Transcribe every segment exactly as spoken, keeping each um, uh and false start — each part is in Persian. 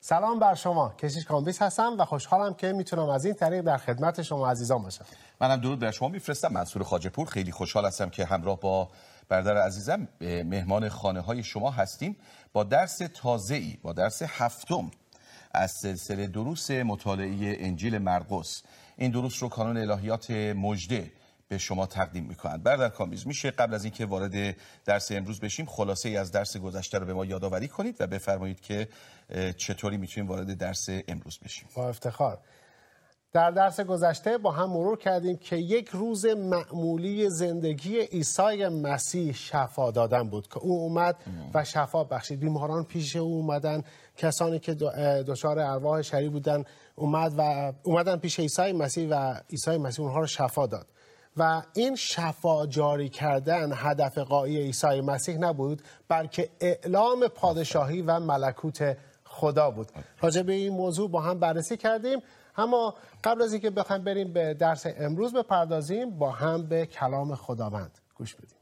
سلام بر شما، کشیش کامبیس هستم و خوشحالم که میتونم از این طریق در خدمت شما عزیزان باشم. منم درود بر شما میفرستم. منصور خواجه‌پور، خیلی خوشحال هستم که همراه با برادر عزیزم مهمان خانه های شما هستیم با درس تازه‌ای، با درس هفتم از سلسله دروس مطالعه انجیل مرقس. این دروس رو کانون الهیات مژده به شما تقدیم میکنند. برادر کامبیز، میشه قبل از اینکه وارد درس امروز بشیم خلاصه ای از درس گذشته رو به ما یادآوری کنید و بفرمایید که چطوری میتونیم وارد درس امروز بشیم؟ با افتخار. در درس گذشته با هم مرور کردیم که یک روز معمولی زندگی عیسی مسیح شفا دادن بود که او اومد و شفا بخشید. بیماران پیش او اومدن، کسانی که دچار ارواح شریر بودن اومد و اومدن پیش عیسی مسیح و عیسی مسیح اونها رو شفا داد. و این شفا جاری کردن هدف غایی عیسی مسیح نبود، بلکه اعلام پادشاهی و ملکوت خدا بود. راجع به این موضوع با هم بررسی کردیم، اما قبل از اینکه بخوایم بریم به درس امروز بپردازیم، با هم به کلام خداوند گوش بدیم.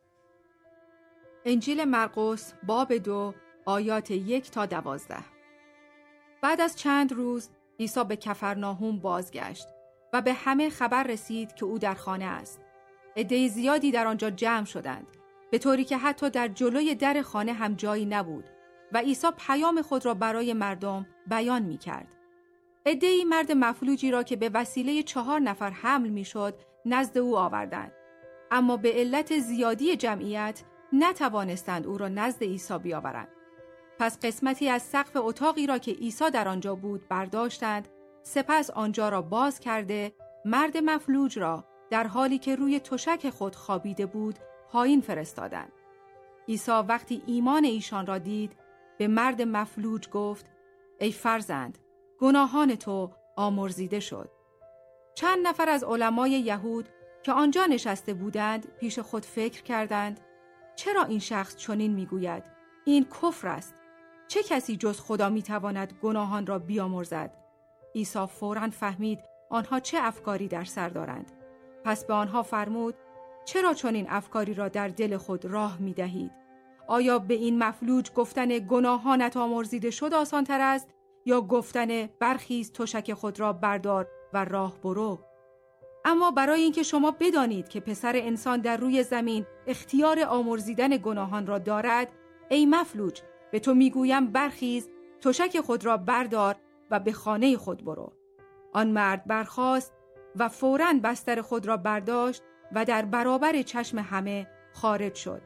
انجیل مرقس باب دو آیات یک تا دوازده. بعد از چند روز عیسی به کفرناهم بازگشت و به همه خبر رسید که او در خانه است. عده زیادی در آنجا جمع شدند، به طوری که حتی در جلوی در خانه هم جایی نبود و عیسی پیام خود را برای مردم بیان می کرد. عده‌ای مرد مفلوجی را که به وسیله چهار نفر حمل می شد نزد او آوردند، اما به علت زیادی جمعیت نتوانستند او را نزد عیسی بیاورند. پس قسمتی از سقف اتاقی را که عیسی در آنجا بود برداشتند، سپس آنجا را باز کرده مرد مفلوج را در حالی که روی تشک خود خوابیده بود پایین فرستادند. عیسی وقتی ایمان ایشان را دید به مرد مفلوج گفت: ای فرزند، گناهان تو آمرزیده شد. چند نفر از علمای یهود که آنجا نشسته بودند پیش خود فکر کردند: چرا این شخص چنین میگوید؟ این کفر است. چه کسی جز خدا میتواند گناهان را بیامرزد؟ عیسی فوراً فهمید آنها چه افکاری در سر دارند. پس به آنها فرمود: چرا چنین افکاری را در دل خود راه میدهید؟ آیا به این مفلوج گفتن گناهانت آمرزیده شد آسان تر است یا گفتن برخیز تشک خود را بردار و راه برو؟ اما برای اینکه شما بدانید که پسر انسان در روی زمین اختیار آمرزیدن گناهان را دارد، ای مفلوج، به تو میگویم برخیز تشک خود را بردار و به خانه خود برو. آن مرد برخاست و فوراً بستر خود را برداشت و در برابر چشم همه خارج شد.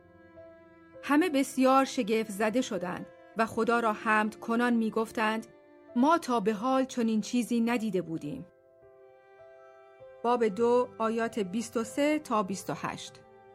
همه بسیار شگفت زده شدند و خدا را حمد کنان می گفتند: ما تا به حال چنین چیزی ندیده بودیم. باب دو آیات بیست و سه تا بیست و هشت.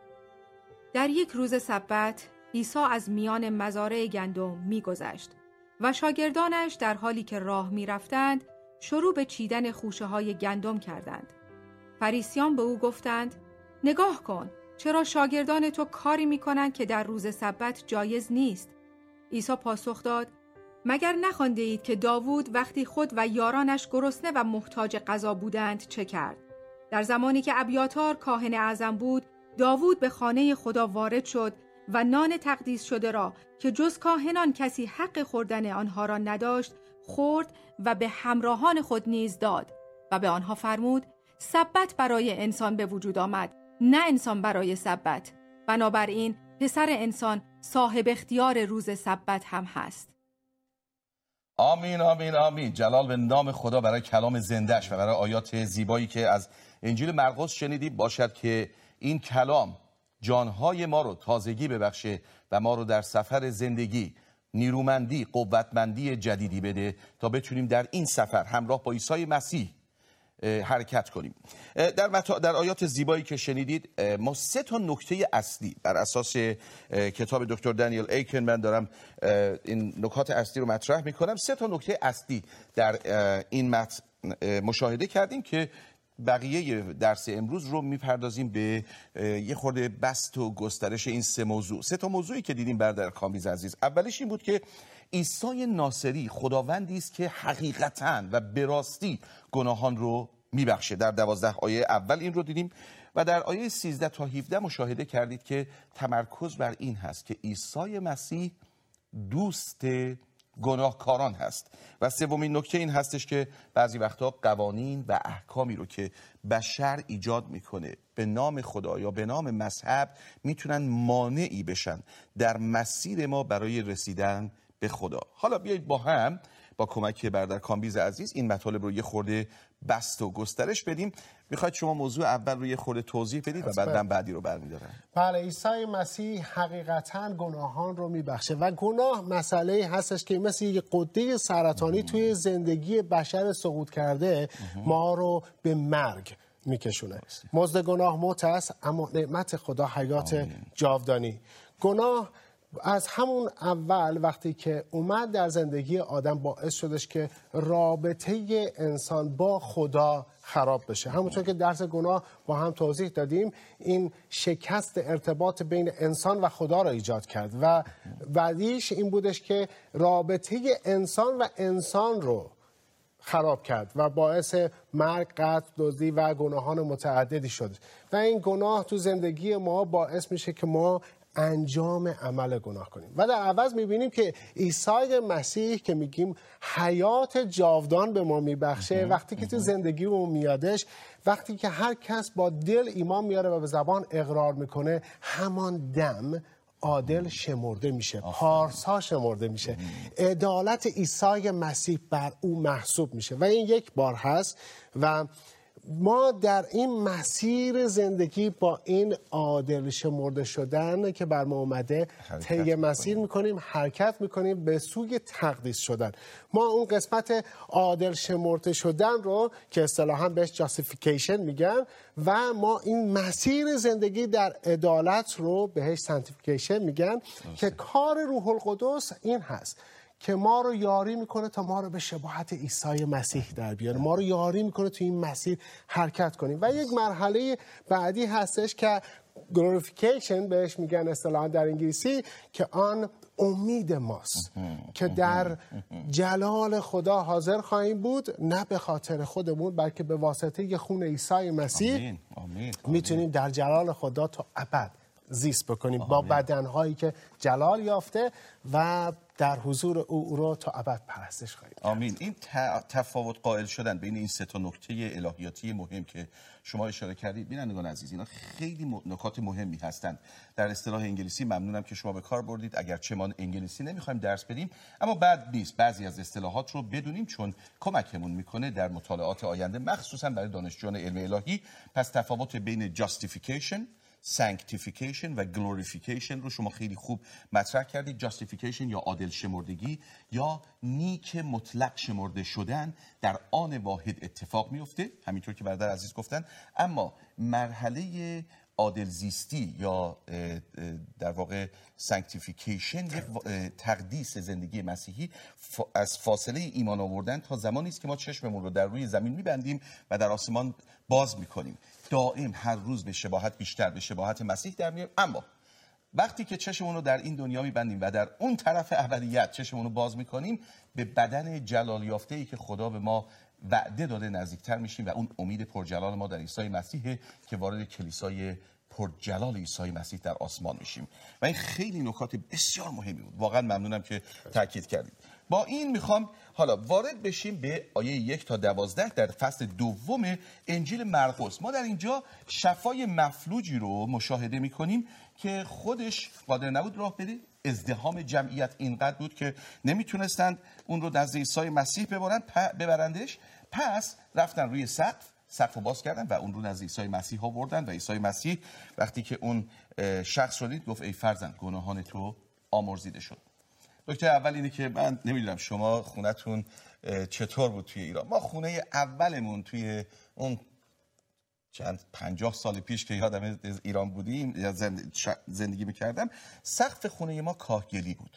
در یک روز سبت عیسی از میان مزارع گندم می گذشت و شاگردانش در حالی که راه می رفتند شروع به چیدن خوشه های گندم کردند. فریسیان به او گفتند: نگاه کن، چرا شاگردان تو کاری می کنند که در روز سبت جایز نیست؟ عیسی پاسخ داد: مگر نخوانده اید که داوود وقتی خود و یارانش گرسنه و محتاج غذا بودند چه کرد؟ در زمانی که ابیاتار کاهن اعظم بود، داوود به خانه خدا وارد شد و نان تقدیس شده را که جز کاهنان کسی حق خوردن آنها را نداشت خورد و به همراهان خود نیز داد و به آنها فرمود: سبت برای انسان به وجود آمد، نه انسان برای سبت. بنابراین پسر انسان صاحب اختیار روز سبت هم هست. آمین آمین آمین. جلال به نام خدا برای کلام زنده‌اش و برای آیات زیبایی که از انجیل مرقس شنیدیم. باشد که این کلام جانهای ما رو تازگی ببخشه و ما رو در سفر زندگی نیرومندی، قوتمندی جدیدی بده تا بتونیم در این سفر همراه با عیسی مسیح حرکت کنیم. در متا... در آیات زیبایی که شنیدید ما سه تا نکته اصلی بر اساس کتاب دکتر دانیل ایکن من دارم این نکات اصلی رو مطرح میکنم. سه تا نکته اصلی در این متن مشاهده کردیم که بقیه درس امروز رو میپردازیم به یه خورده بسط و گسترش این سه موضوع. سه تا موضوعی که دیدیم برادر کامبیز عزیز. اولش این بود که عیسی ناصری خداوندی است که حقیقتاً و به راستی گناهان رو میبخشه. در دوازده آیه اول این رو دیدیم و در آیه سیزده تا هفده مشاهده کردید که تمرکز بر این هست که عیسی مسیح دوست گناهکاران هست. و سومین نکته این هستش که بعضی وقتا قوانین و احکامی رو که بشر ایجاد میکنه به نام خدا یا به نام مذهب میتونن مانعی بشن در مسیر ما برای رسیدن به خدا. حالا بیایید با هم با کمک برادر کامبیز عزیز این مطالب رو یه خورده بست و گسترش بدیم. میخواید شما موضوع اول رو یه خورده توضیح بدید و بعداً بعدی رو برمی‌دارم. بله، عیسی مسیح حقیقتاً گناهان رو میبخشه و گناه مسئله هستش که مثل یک قده سرطانی توی زندگی بشر سقوط کرده ما رو به مرگ میکشونه. مزد گناه موت است، اما نعمت خدا حیات آمین. جاودانی. گناه از همون اول وقتی که اومد در زندگی آدم باعث شدش که رابطه انسان با خدا خراب بشه. همونطور که درس گناه با هم توضیح دادیم، این شکست ارتباط بین انسان و خدا را ایجاد کرد و بعدیش این بودش که رابطه انسان و انسان رو خراب کرد و باعث مرگ، قتل، دزدی و گناهان متعددی شد. و این گناه تو زندگی ما باعث میشه که ما انجام عمل گناه کنیم و در عوض میبینیم که عیسی مسیح که میگیم حیات جاودان به ما میبخشه وقتی که تو زندگی اون میادش، وقتی که هر کس با دل ایمان میاره و به زبان اقرار میکنه، همان دم عادل شمرده میشه، پارسا شمرده میشه، عدالت عیسی مسیح بر او محسوب میشه و این یک بار هست و ما در این مسیر زندگی با این عادل شمرده شدن که بر ما اومده طی مسیر میکنیم، حرکت میکنیم به سوی تقدیس شدن. ما اون قسمت عادل شمرده شدن رو که اصطلاحاً بهش جاستیفیکیشن میگن و ما این مسیر زندگی در عدالت رو بهش سانتیفیکیشن میگن که کار روح القدس این هست که ما رو یاری میکنه تا ما رو به شباهت عیسی مسیح در بیاره، ما رو یاری میکنه تو این مسیر حرکت کنیم. و یک مرحله بعدی هستش که glorification بهش میگن اصطلاحاً در انگلیسی، که آن امید ماست که در جلال خدا حاضر خواهیم بود، نه به خاطر خودمون بلکه به واسطه خون عیسی مسیح آمین. آمین. میتونیم در جلال خدا تا ابد زیست بکنیم آمین. با بدنهایی که جلال یافته و در حضور او رو تا ابد پرستش خواهیم. آمین. این تفاوت قائل شدن بین این سه تا نکته الهیاتی مهم که شما اشاره کردید بینندگان عزیز، اینا خیلی نکات مهمی هستند. در اصطلاح انگلیسی ممنونم که شما به کار بردید، اگرچه ما انگلیسی نمیخوایم درس بدیم، اما بد نیست بعضی از اصطلاحات رو بدونیم چون کمکمون میکنه در مطالعات آینده، مخصوصا برای دانشجویان علم الهی. پس تفاوت بین justification، sanctification و glorification رو شما خیلی خوب مطرح کردید. justification یا عادل شمردگی یا نیک مطلق شمرده شدن در آن واحد اتفاق میفته، همینطور که برادر عزیز گفتن. اما مرحله عادل زیستی یا در واقع sanctification، تقدیس زندگی مسیحی، از فاصله ایمان آوردن تا زمانی است که ما چشممون رو در روی زمین میبندیم و در آسمان باز میکنیم. دائم هر روز به شباهت بیشتر به شباهت مسیح در میایم. اما وقتی که چشممون رو در این دنیا میبندیم و در اون طرف ابدیت چشممون رو باز میکنیم، به بدن جلال یافته‌ای که خدا به ما وعده داده نزدیکتر میشیم و اون امید پرجلال ما در عیسی مسیح که وارد کلیسای پرجلال عیسی مسیح در آسمان میشیم. و این خیلی نکات بسیار مهمی بود. واقعا ممنونم که تاکید کردید. با این میخوام حالا وارد بشیم به آیه یک تا دوازده در فصل دوم انجیل مرقس. ما در اینجا شفای مفلوجی رو مشاهده میکنیم که خودش قادر نبود راه بده. ازدحام جمعیت اینقدر بود که نمیتونستند اون رو نزد عیسی مسیح ببرن ببرندش. پس رفتن روی سقف، سقف رو باز کردن و اون رو نزد عیسی مسیح آوردن و عیسی مسیح وقتی که اون شخص رو دید گفت ای فرزند گناهان تو آمرزیده شد. نکته اول اینه که من نمیدونم شما خونتون چطور بود توی ایران. ما خونه اولمون توی اون چند پنجاه سال پیش که یادم ایران بودیم یا زندگی میکردم، سقف خونه ما کاهگلی بود.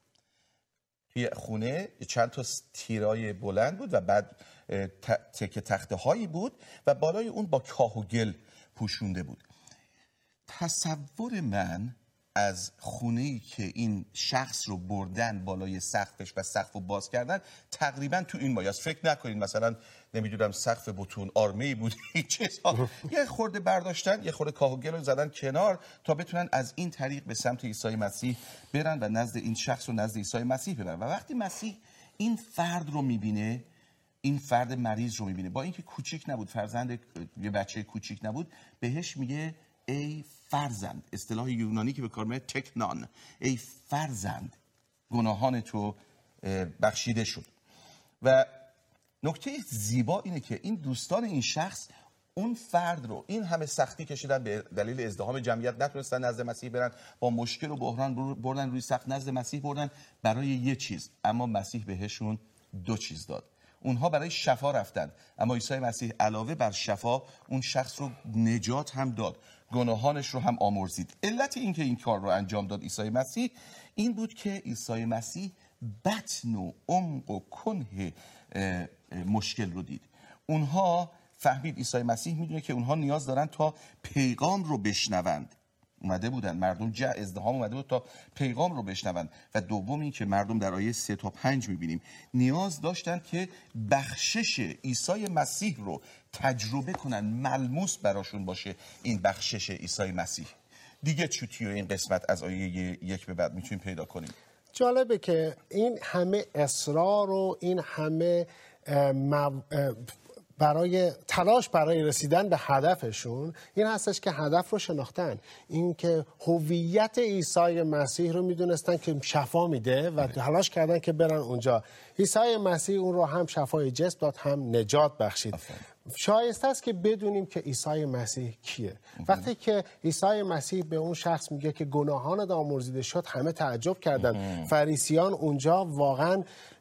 توی خونه چند تا تیرای بلند بود و بعد تکه تخته هایی بود و بالای اون با کاه و گل پوشونده بود. تصور من از خونه‌ای که این شخص رو بردن بالای سقفش و سقف رو باز کردن تقریبا تو این مایه است. فکر نکنید مثلا نمیدونم سقف بتون آرمه‌ای بود چیزها، یه خورده برداشتن، یه خورده کاه و گل رو زدن کنار تا بتونن از این طریق به سمت عیسی مسیح برن و نزد این شخص رو نزد عیسی مسیح ببرن. و وقتی مسیح این فرد رو میبینه، این فرد مریض رو میبینه، با اینکه کوچیک نبود، فرزند یه بچه کوچیک نبود، بهش میگه ای فرزند، اصطلاح یونانی که به کار میبره تکنان، ای فرزند گناهان تو بخشیده شد. و نکته زیبا اینه که این دوستان این شخص اون فرد رو این همه سختی کشیدن، به دلیل ازدحام جمعیت نتونستن نزد مسیح برن، با مشکل و بحران بردن روی سقف نزد مسیح بردن برای یه چیز، اما مسیح بهشون دو چیز داد. اونها برای شفا رفتن، اما عیسی مسیح علاوه بر شفا اون شخص رو نجات هم داد، گناهانش رو هم آمرزید. علت این که این کار رو انجام داد عیسی مسیح این بود که عیسی مسیح بطن و عمق و کنه مشکل رو دید. اونها فهمید عیسی مسیح میدونه که اونها نیاز دارن تا پیغام رو بشنوند. اومده بودن مردم جا ازدحام اومده بود تا پیغام رو بشنوند. و دوم این که مردم در آیه سه تا پنج میبینیم نیاز داشتن که بخشش عیسی مسیح رو تجربه کنن، ملموس براشون باشه این بخشش عیسی مسیح. دیگه چوتی رو این قسمت از آیه یک به بعد میتونیم پیدا کنیم. جالبه که این همه اصرار و این همه مو... برای تلاش برای رسیدن به هدفشون این هستش که هدف رو شناختن، این که هویت عیسی مسیح رو میدونستن که شفا میده و تلاش کردن که برن اونجا. عیسی مسیح اون رو هم شفای جسم داد هم نجات بخشید. شایسته است که بدونیم که عیسی مسیح کیه. وقتی که عیسی مسیح به اون شخص میگه که گناهانت آمرزیده شد، همه تعجب کردن. فریسیان اونجا واقعا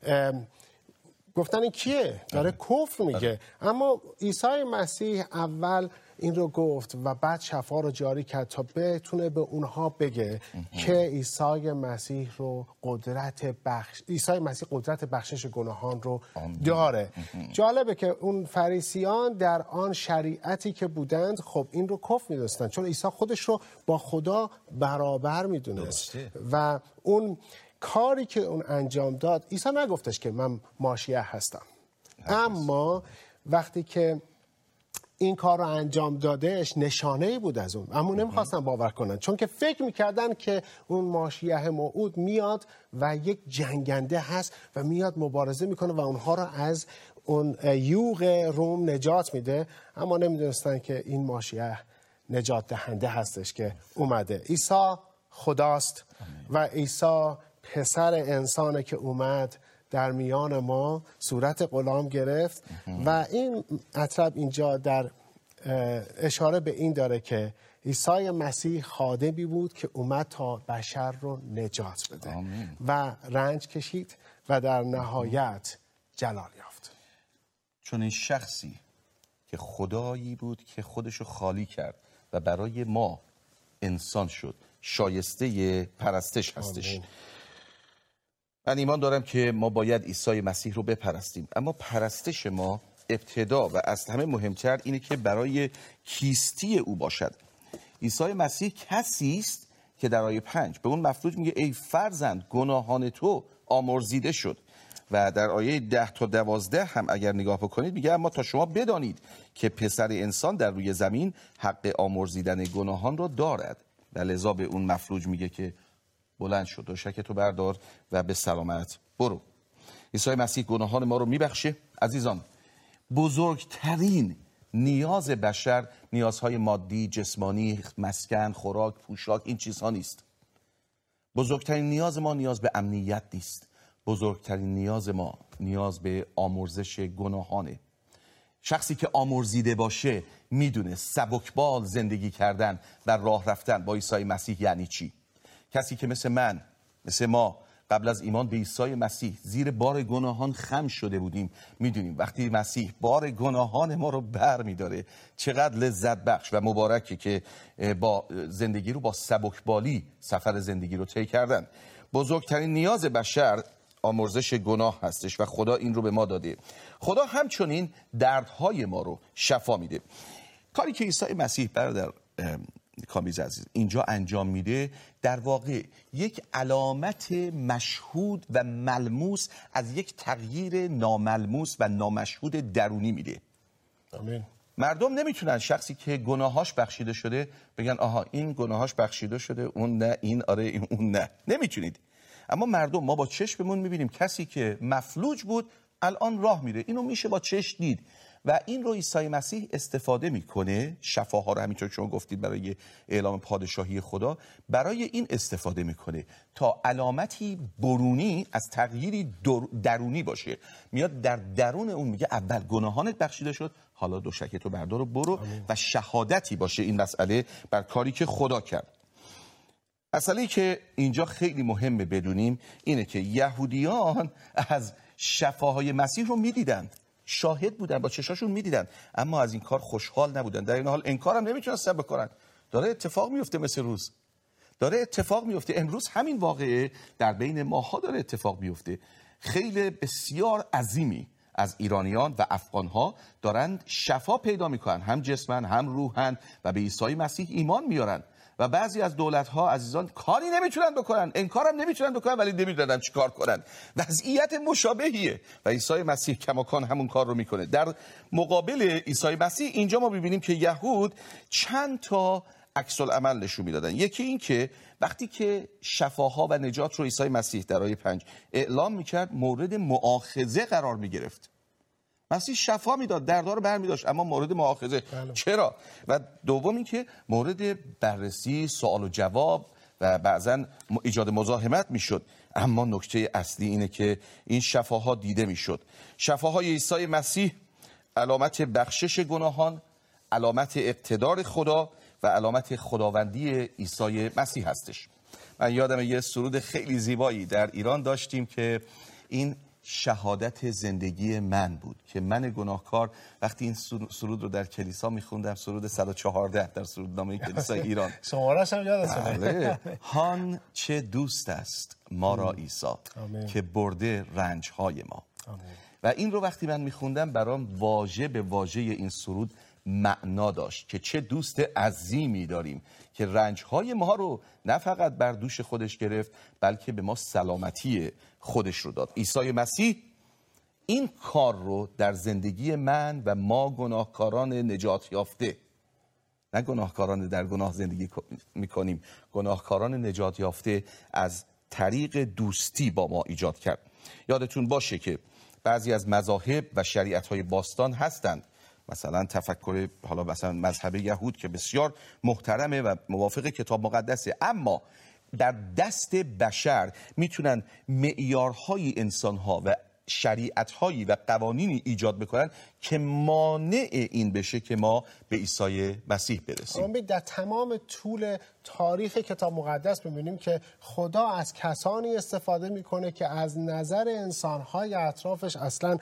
گفتن این کیه؟ داره کفر میگه. اما عیسی مسیح اول این رو گفت و بعد شفا رو جاری کرد تا بتونه به اونها بگه که عیسی مسیح رو قدرت بخش عیسی مسیح قدرت بخشش گناهان رو داره. جالبه که اون فریسیان در آن شریعتی که بودند خب این رو کفر می‌دونستند، چون عیسی خودش رو با خدا برابر می‌دونست و اون کاری که اون انجام داد، عیسی نگفتش که من ماشیه هستم، اما وقتی که این کار رو انجام دادش نشانه‌ای بود از اون، اما نمیخواستن باور کنن، چون که فکر میکردن که اون ماشیه موعود میاد و یک جنگنده هست و میاد مبارزه میکنه و اونها رو از اون یوغ روم نجات میده، اما نمیدونستن که این ماشیه نجات دهنده هستش که اومده. عیسی خداست و عیسی پسر انسانه که اومد در میان ما صورت غلام گرفت و این مطلب اینجا در اشاره به این داره که عیسی مسیح خادمی بود که اومد تا بشر رو نجات بده آمین. و رنج کشید و در نهایت جلال یافت. چون این شخصی که خدایی بود که خودشو خالی کرد و برای ما انسان شد، شایسته پرستش هستش. آمین. من ایمان دارم که ما باید عیسی مسیح رو بپرستیم، اما پرستش ما ابتدا و از همه مهمتر اینه که برای کیستی او باشد. عیسی مسیح کسی است که در آیه پنج به اون مفلوج میگه ای فرزند گناهان تو آمرزیده شد و در آیه ده تا دوازده هم اگر نگاه بکنید میگه اما تا شما بدانید که پسر انسان در روی زمین حق آمرزیدن گناهان را دارد و لذا به اون مفلوج میگه که بلند شد و شکتو بردار و به سلامت برو. عیسی مسیح گناهان ما رو میبخشه. عزیزان، بزرگترین نیاز بشر نیازهای مادی، جسمانی، مسکن، خوراک، پوشاک، این چیزها نیست. بزرگترین نیاز ما نیاز به امنیت نیست. بزرگترین نیاز ما نیاز به آمرزش گناهانه. شخصی که آمرزیده باشه میدونه سبکبال زندگی کردن و راه رفتن با عیسی مسیح یعنی چی. کسی که مثل من، مثل ما قبل از ایمان به عیسی مسیح زیر بار گناهان خم شده بودیم، میدونیم وقتی مسیح بار گناهان ما رو بر میداره چقدر لذت بخش و مبارکه که با زندگی رو با سبکبالی سفر زندگی رو طی کردن. بزرگترین نیاز بشر آمرزش گناه هستش و خدا این رو به ما داده. خدا همچنین دردهای ما رو شفا میده. کاری که عیسی مسیح برادر کامیز عزیز اینجا انجام میده در واقع یک علامت مشهود و ملموس از یک تغییر ناملموس و نامشهود درونی میده. آمین. مردم نمیتونن شخصی که گناهاش بخشیده شده بگن آها این گناهاش بخشیده شده اون نه، این آره این اون نه. نمیتونید. اما مردم، ما با چشممون میبینیم کسی که مفلوج بود الان راه میره، اینو میشه با چشم دید و این رو عیسی مسیح استفاده میکنه. شفاها رو همینطور شما گفتید برای اعلام پادشاهی خدا، برای این استفاده میکنه تا علامتی برونی از تغییری درونی باشه. میاد در درون اون میگه اول گناهانت بخشیده شد، حالا دوشکتو بردار و برو. آمین. و شهادتی باشه این مسئله بر کاری که خدا کرد. مسئله‌ای که اینجا خیلی مهمه بدونیم اینه که یهودیان از شفاهای مسیح رو میدیدند، شاهد بودن، با چشاشون میدیدن، اما از این کار خوشحال نبودن. در این حال انکارم نمیتونستن بکنن. داره اتفاق میفته، مثل روز داره اتفاق میفته. امروز همین واقعه در بین ماها داره اتفاق میفته. خیلی بسیار عظیمی از ایرانیان و افغانها دارن شفا پیدا میکنن، هم جسمن هم روحن، و به عیسی مسیح ایمان میارن. و بعضی از دولت‌ها عزیزان کاری نمیتونن بکنن، انکارم نمیتونن بکنن، ولی نمیدونن چیکار کنن. وضعیت مشابهیه و عیسی مسیح کماکان همون کار رو میکنه. در مقابل عیسی مسیح اینجا ما ببینیم که یهود چند تا عکس العمل نشون میدادن. یکی این که وقتی که شفاها و نجات رو عیسی مسیح در آیه پنج اعلام میکرد، مورد مؤاخذه قرار میگرفت. مسیح شفا میداد، دردها رو برمی‌داشت، اما مورد مؤاخذه. بله. چرا؟ و دوم این که مورد بررسی، سوال و جواب و بعضا ایجاد مزاحمت میشد. اما نکته اصلی اینه که این شفاها دیده میشد. شفاهای عیسی مسیح علامت بخشش گناهان، علامت اقتدار خدا و علامت خداوندی عیسی مسیح هستش. من یادم یه سرود خیلی زیبایی در ایران داشتیم که این شهادت زندگی من بود که من گناهکار وقتی این سرود رو در کلیسا میخوندم، سرود صد و چهارده در سرودنامه کلیسای ایران، شماره‌اش هم یادتونه. هان چه دوست است ما را عیسی که برده رنج‌های ما. آمین. و این رو وقتی من میخوندم برام واژه به واژه این سرود معنا داشت که چه دوست عظیمی داریم که رنج‌های ما رو نه فقط بر دوش خودش گرفت، بلکه به ما سلامتی خودش رو داد. عیسی مسیح این کار رو در زندگی من و ما گناهکاران نجات یافته، نه گناهکاران در گناه زندگی میکنیم، گناهکاران نجات یافته از طریق دوستی با ما ایجاد کرد. یادتون باشه که بعضی از مذاهب و شریعت‌های باستان هستند، مثلا تفکر حالا مثلا مذهب یهود که بسیار محترمه و موافق کتاب مقدسه، اما در دست بشر میتونن معیارهای انسانها و شریعتهایی و قوانینی ایجاد بکنن که مانع این بشه که ما به عیسی مسیح برسیم. در تمام طول تاریخ کتاب مقدس می‌بینیم که خدا از کسانی استفاده میکنه که از نظر انسان‌های اطرافش اصلا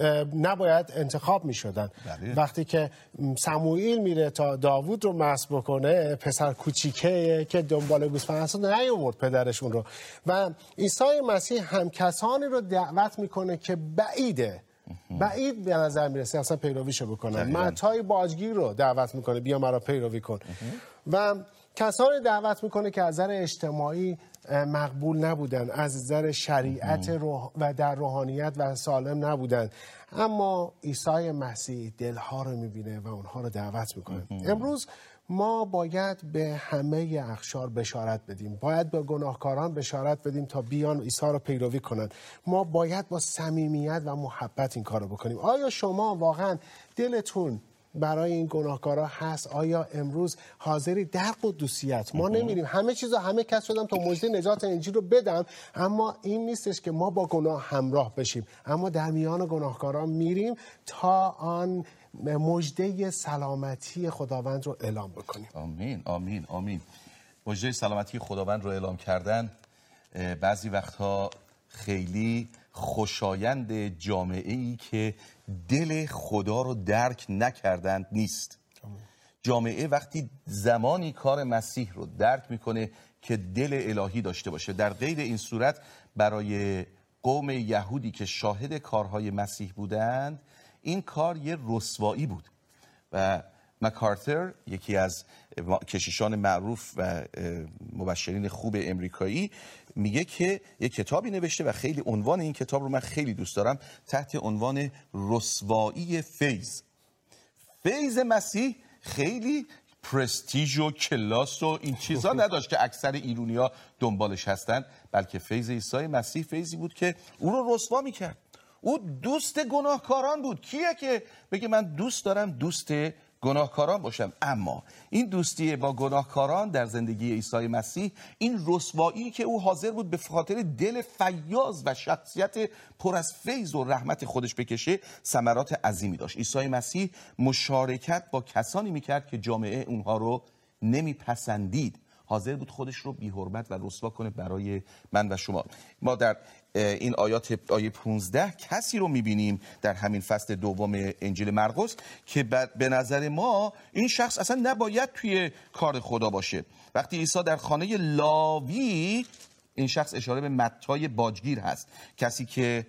نباید انتخاب میشدن. بله. وقتی که سموئیل میره تا داوود رو مسح بکنه، پسر کوچیکه که دنبال گوسفند است، نیاورد پدرشون رو. و عیسی مسیح هم کسانی رو دعوت میکنه که بعیده بعید به نظر میرسه اصلا پیرویشو بکنن. متی باجگیر رو دعوت میکنه بیا مرا پیروی کن. و کسانی دعوت میکنه که از نظر اجتماعی مقبول نبودن، از نظر شریعت روح و در روحانیت و سالم نبودن، اما عیسی مسیح دلها رو میبینه و اونها رو دعوت میکنه. امروز ما باید به همه اقشار بشارت بدیم، باید به گناهکاران بشارت بدیم تا بیان عیسی رو پیروی کنند. ما باید با صمیمیت و محبت این کار رو بکنیم. آیا شما واقعا دلتون برای این گناهکارا هست؟ آیا امروز حاضری در قدوسیت؟ ما نمیریم همه چیزا همه کس شدم تا مژده نجات انجیل رو بدم، اما این نیستش که ما با گناه همراه بشیم، اما در میان گناهکاران میریم تا آن مژده سلامتی خداوند رو اعلام بکنیم. آمین آمین آمین. مژده سلامتی خداوند رو اعلام کردن بعضی وقتها خیلی خوشایند جامعه‌ای که دل خدا رو درک نکردند نیست. جامعه وقتی زمانی کار مسیح رو درک میکنه که دل الهی داشته باشه، در غیر این صورت برای قوم یهودی که شاهد کارهای مسیح بودند این کار یه رسوایی بود و مکارتر، یکی از کشیشان معروف و مبشرین خوب امریکایی، میگه که یک کتابی نوشته و خیلی عنوان این کتاب رو من خیلی دوست دارم، تحت عنوان رسوایی فیض. فیض مسیح خیلی پرستیژ و کلاس و این چیزا نداشت که اکثر ایرونیا دنبالش هستن، بلکه فیض عیسی مسیح فیضی بود که او رو رسوا میکرد. او دوست گناهکاران بود. کیه که بگه من دوست دارم دوست گناهکاران باشم؟ اما این دوستی با گناهکاران در زندگی عیسی مسیح، این رسوایی که او حاضر بود به خاطر دل فیاض و شخصیت پر از فیض و رحمت خودش بکشه، ثمرات عظیمی داشت. عیسی مسیح مشارکت با کسانی میکرد که جامعه اونها رو نمیپسندید. حاضر بود خودش رو بی حرمت و رسوا کنه برای من و شما. ما در این آیات آیه پانزده کسی رو میبینیم در همین فصل دوم انجیل مرقس که به نظر ما این شخص اصلا نباید توی کار خدا باشه. وقتی عیسی در خانه لاوی، این شخص اشاره به متی باجگیر هست، کسی که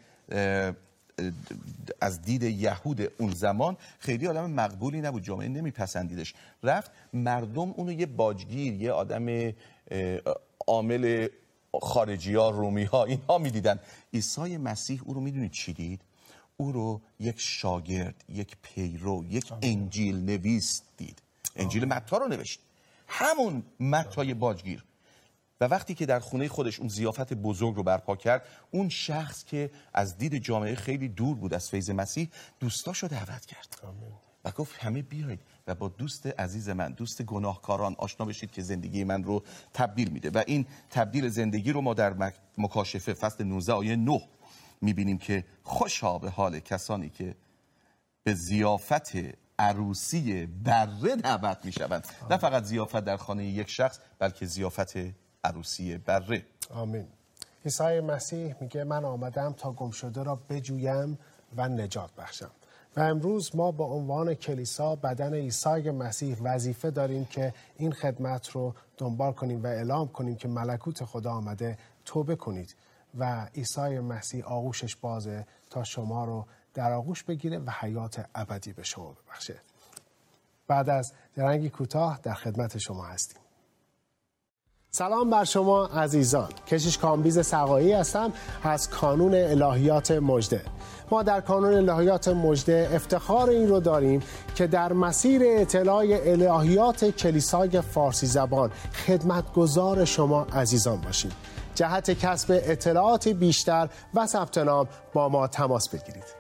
از دید یهود اون زمان خیلی آدم مقبولی نبود، جامعه نمیپسندیدش. رفت مردم اونو یه باجگیر، یه آدم عامل خارجی ها، رومی ها، اینها میدیدن. عیسی مسیح او رو میدونید چی دید؟ او رو یک شاگرد، یک پیرو، یک انجیل نویس دید. انجیل متی رو نوشت، همون متی باجگیر. و وقتی که در خونه خودش اون ضیافت بزرگ رو برپا کرد، اون شخص که از دید جامعه خیلی دور بود از فیض مسیح، دوستاشو دعوت کرد آمین. و گفت همه بیایید و با دوست عزیز من، دوست گناهکاران آشنا بشید که زندگی من رو تبدیل میده. و این تبدیل زندگی رو ما در مکاشفه فصل نوزده آیه نه میبینیم که خوشا به حال کسانی که به ضیافت عروسی بره دعوت میشوند. نه فقط ضیافت در خانه یک شخص، بلکه ضیافت عروسی بره. آمین. عیسی مسیح میگه من آمدم تا گم شده را بجویم و نجات بخشم. و امروز ما با عنوان کلیسا بدن عیسی مسیح وظیفه داریم که این خدمت رو دنبال کنیم و اعلام کنیم که ملکوت خدا آمده، توبه کنید و عیسی مسیح آغوشش بازه تا شما رو در آغوش بگیره و حیات ابدی به شما ببخشه. بعد از درنگی کوتاه در خدمت شما هستیم. سلام بر شما عزیزان. کشیش کامبیز سقایی هستم از کانون الهیات مژده. ما در کانون الهیات مژده افتخار این رو داریم که در مسیر اطلاع الهیات کلیسای فارسی زبان خدمتگزار شما عزیزان باشیم. جهت کسب اطلاعات بیشتر و ثبت نام با ما تماس بگیرید.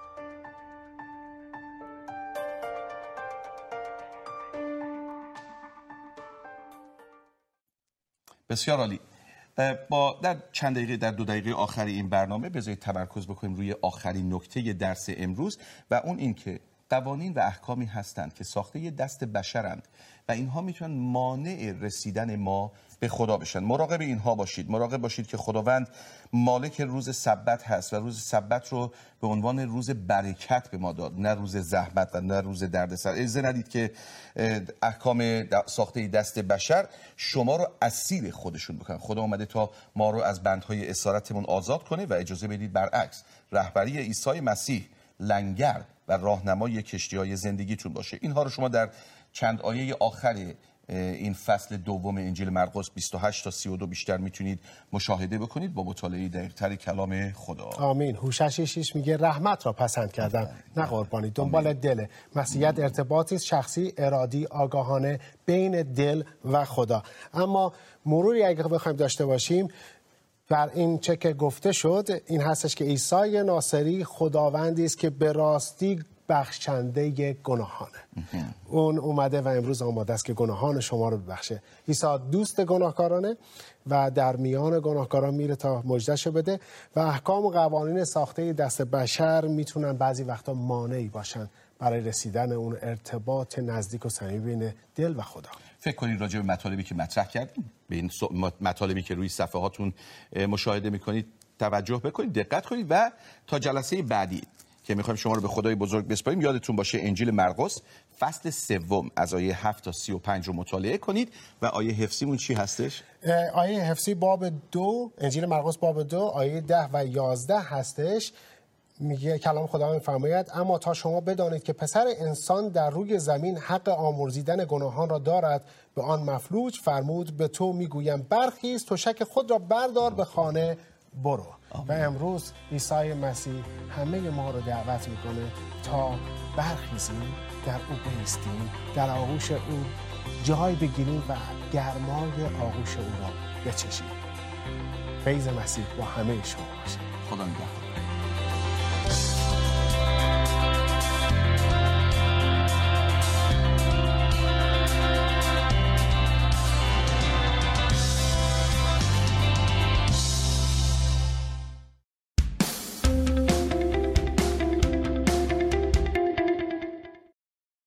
بسیار عالی. با در چند دقیقه در دو دقیقه آخری این برنامه بذارید تمرکز بکنیم روی آخرین نکته درس امروز و اون این که قوانین و احکامی هستند که ساخته دست بشرند و اینها میتونن مانع رسیدن ما به خدا بشن. مراقب اینها باشید. مراقب باشید که خداوند مالک روز سبت هست و روز سبت رو به عنوان روز برکت به ما داد، نه روز زحمت و نه روز دردسر. اجازه ندید که احکام ساخته دست بشر شما رو اسیر خودشون بکنن. خدا اومده تا ما رو از بندهای اسارتمون آزاد کنه و اجازه بدید برعکس رهبری عیسی مسیح لنگر و راهنمای کشتی‌های زندگیتون باشه. اینها رو شما در چند آیه آخر این فصل دوم انجیل مرقس بیست و هشت تا سی و دو بیشتر میتونید مشاهده بکنید با مطالعه دقیق‌تر کلام خدا. آمین. هوشع شش میگه رحمت را پسند کردم نه قربانی. دنبال دل. مسیحیت ارتباطی شخصی، ارادی، آگاهانه بین دل و خدا. اما مروری اگه بخوایم داشته باشیم بر این چه که گفته شد، این هستش که عیسی ناصری خداوندی است که به راستی بخشنده گناهانه. اون اومده و امروز آماده است که گناهان شما رو ببخشه. عیسی دوست گناهکارانه و در میان گناهکاران میره تا مژدهشو بده و احکام و قوانین ساخته دست بشر میتونن بعضی وقتا مانعی باشن برای رسیدن اون ارتباط نزدیک و صمیمی بین دل و خدا. فکر کنید راجع به مطالبی که مطرح کردیم، به این مطالبی که روی صفحه هاتون مشاهده میکنید توجه بکنید، دقت کنید و تا جلسه بعدی که میخوایم شما رو به خدای بزرگ بسپاریم یادتون باشه انجیل مرقس فصل سوم از آیه هفت تا سی و پنج رو مطالعه کنید. و آیه حفظیمون چی هستش؟ آیه حفظی باب دو، انجیل مرقس باب دو آیه ده و یازده هستش. میگه کلام خدا میفرماید اما تا شما بدانید که پسر انسان در روی زمین حق آمرزیدن گناهان را دارد، به آن مفلوج فرمود به تو میگویم برخیز، تشک خود را بردار، به خانه برو. آمین. و امروز عیسی مسیح همه ما رو دعوت میکنه تا برخیزیم، در او بایستیم، در آغوش او جای بگیریم و گرمای آغوش او را بچشیم. فیض مسیح با همه شما باشه. خدا نگهدار.